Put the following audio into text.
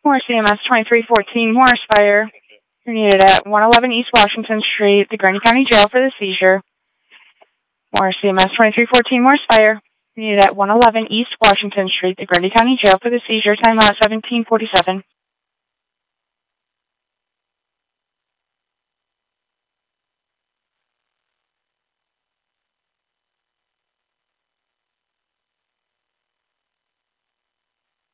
Morris EMS 2314 Morris Fire. You're needed at 111 East Washington Street, the Grundy County Jail for the seizure. Morris EMS 2314 Morris Fire. You're needed at 111 East Washington Street, the Grundy County Jail for the seizure. Time out 1747.